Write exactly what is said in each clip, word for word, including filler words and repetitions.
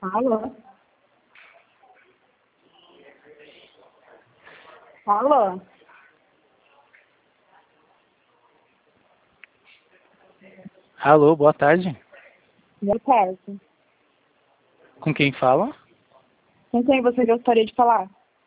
Alô? Alô? Alô, boa tarde. Boa tarde. Com quem fala? Com quem você gostaria de falar?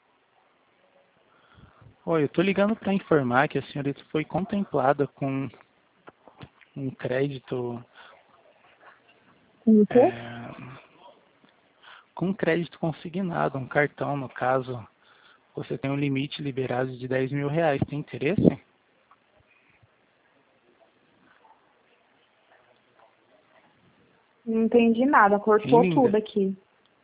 Oi, eu tô ligando para informar que a senhorita foi contemplada com um crédito, Com o quê? é, com um crédito consignado, um cartão, no caso. Você tem um limite liberado de dez mil reais. Tem interesse? Não entendi nada, Hein, cortou tudo linda? aqui.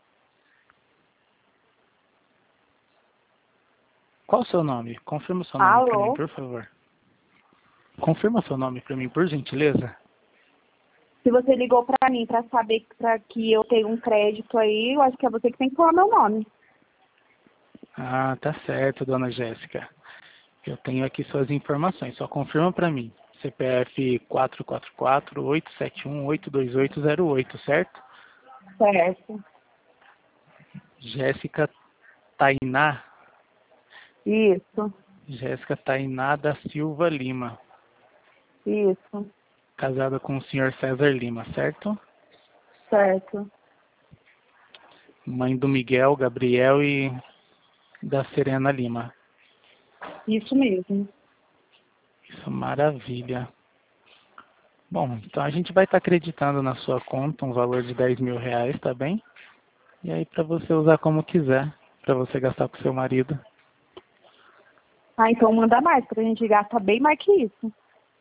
Qual o seu nome? Confirma o seu nome para mim, Alô? por favor. Confirma o seu nome para mim, por gentileza. Se você ligou pra mim pra saber pra que eu tenho um crédito aí, eu acho que é você que tem que falar meu nome. Ah, tá certo, dona Jéssica. Eu tenho aqui suas informações. Só confirma para mim. C P F quatro quatro quatro, oito sete um, oito dois oito zero oito, certo? Certo. Jéssica Tainá. Isso. Jéssica Tainá da Silva Lima. Isso. Casada com o senhor César Lima, certo? Certo. Mãe do Miguel, Gabriel e da Serena Lima. Isso mesmo. Isso, maravilha. Bom, então a gente vai estar acreditando na sua conta um valor de dez mil reais, tá bem? E aí para você usar como quiser, para você gastar com seu marido. Ah, então manda mais, pra gente gastar bem mais que isso.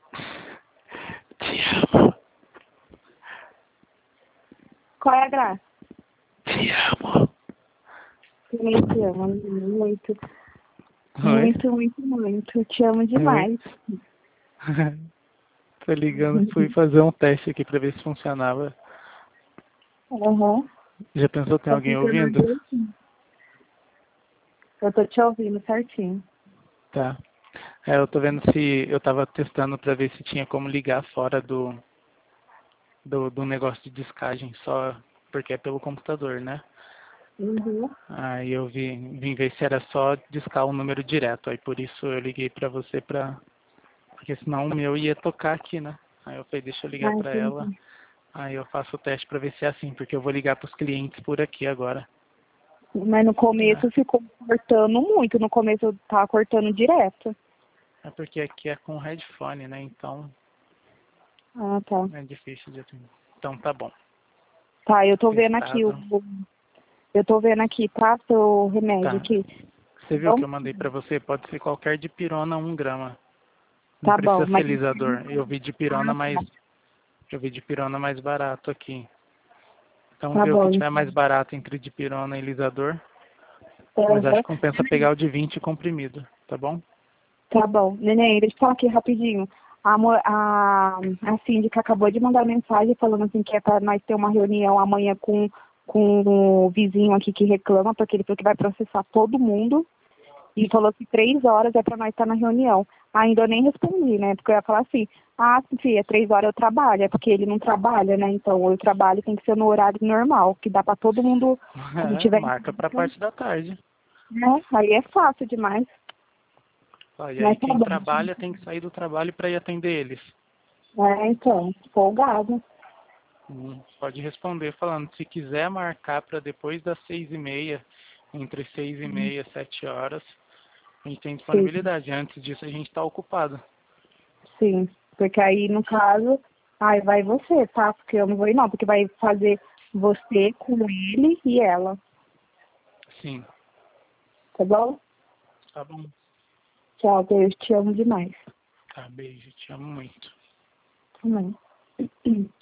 Te amo, Qual é a graça? te amo. Eu te amo muito. Oi? Muito, muito, muito. Eu te amo Oi? demais. Tô ligando, fui fazer um teste aqui para ver se funcionava. Aham. Já pensou, tem Tá alguém funcionando ouvindo? direitinho. Eu tô te ouvindo certinho. Tá. É, eu tô vendo se eu tava testando para ver se tinha como ligar fora do, do, do negócio de discagem, só porque é pelo computador, né? Uhum. Aí eu vi, vim ver se era só discar o número direto, aí por isso eu liguei pra você pra. Porque senão o meu ia tocar aqui, né? Aí eu falei, deixa eu ligar Ah, pra ela, entendi. aí eu faço o teste pra ver se é assim, porque eu vou ligar pros clientes por aqui agora. Mas no Tá? começo ficou cortando muito. No começo eu tava cortando direto. É porque aqui é com headphone, né? Então Ah, tá. é difícil de atender. Então tá bom. Tá, eu tô vendo aqui o. Testado. Eu tô vendo aqui, tá? Seu remédio Tá. aqui. Você viu que Então, eu mandei pra você? Pode ser qualquer dipirona um grama. Não tá bom. precisa ser Mas. lisador. Eu vi dipirona Ah, mais. tá. Eu vi dipirona mais barato aqui. Então Tá vê o que bom. tiver mais barato entre dipirona e lisador. Mas acho Uhum. que compensa pegar o de vinte comprimido, tá bom? Tá bom. Neném, deixa eu falar aqui rapidinho. A, mo- a, a síndica acabou de mandar mensagem falando assim que é para nós ter uma reunião amanhã com, com o vizinho aqui que reclama, porque ele falou que vai processar todo mundo. E falou que três horas é para nós estar na reunião. Ainda eu nem respondi, né? Porque eu ia falar assim, ah, filha, três horas eu trabalho, é porque ele não trabalha, né? Então eu trabalho tem que ser no horário normal, que dá para todo mundo, quando É, tiver. marca pra parte da tarde. Né? Aí é fácil demais. Ó, e aí Mas tá quem bom. trabalha tem que sair do trabalho para ir atender eles. É, então, folgado. Hum, pode responder falando, se quiser marcar para depois das seis e meia, entre seis e meia e sete horas, a gente tem Sim, disponibilidade. Antes disso a gente está ocupado. sim. Porque aí, no caso, aí vai você, tá? Porque eu não vou ir não, porque vai fazer você com ele e ela. Sim, Tá bom? tá bom. Tchau, beijo. Te amo demais. Tá, beijo, te amo muito. Também.